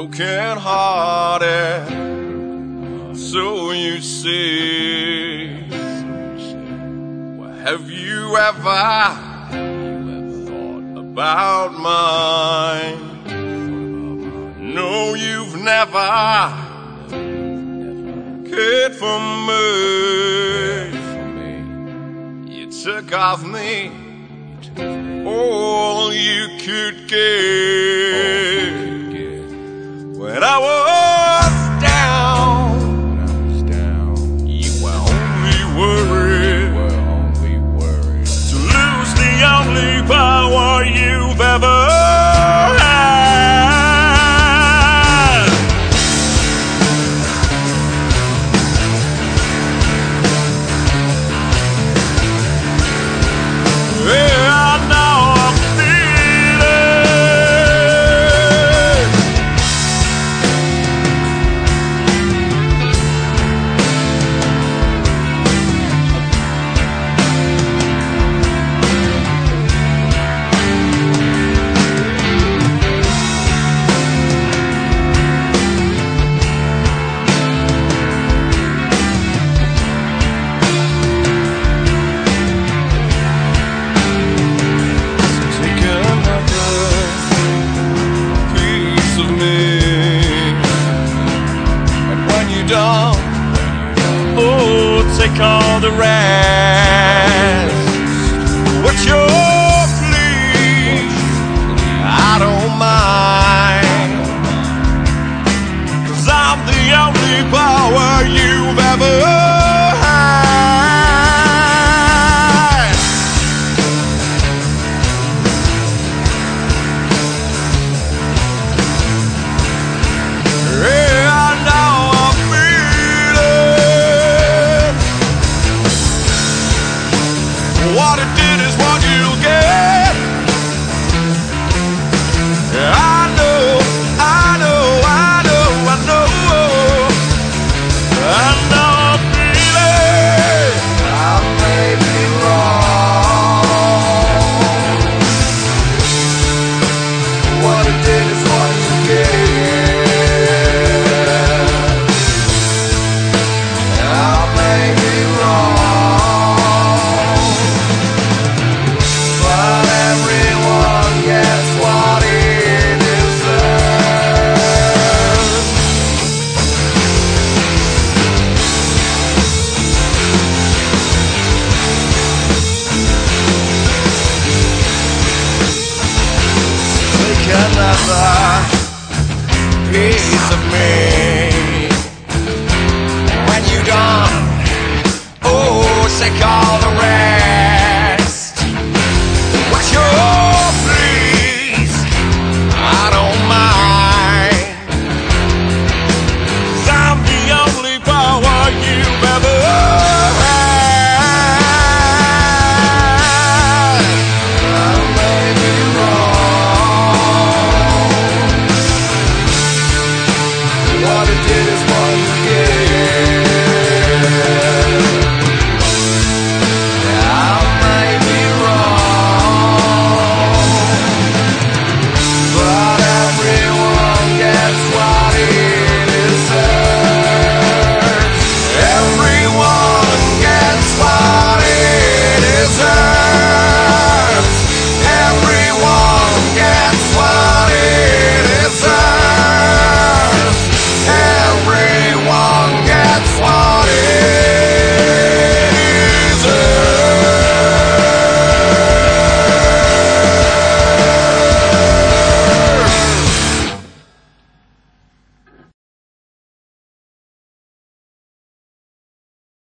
broken hearted. So you say, well, have you ever thought about mine? No, you've never cared for me. You took off me all you could give. When I was down, you were only worried to lose the only power you've ever had. Yeah, I know I'm take all the rest. What's your plea? I don't mind, 'cause I'm the only power you've ever had. Yeah, I know I'm feeling. What it did is what you'll get. I know, I know, I know, I know. I know I'm feeling. I may be wrong. What it did is what you get. I may be wrong. Another piece of me when you're done. Oh, take all the rest. What's your please? I don't mind, 'cause I'm the only power you've ever had. I may be wrong. What it did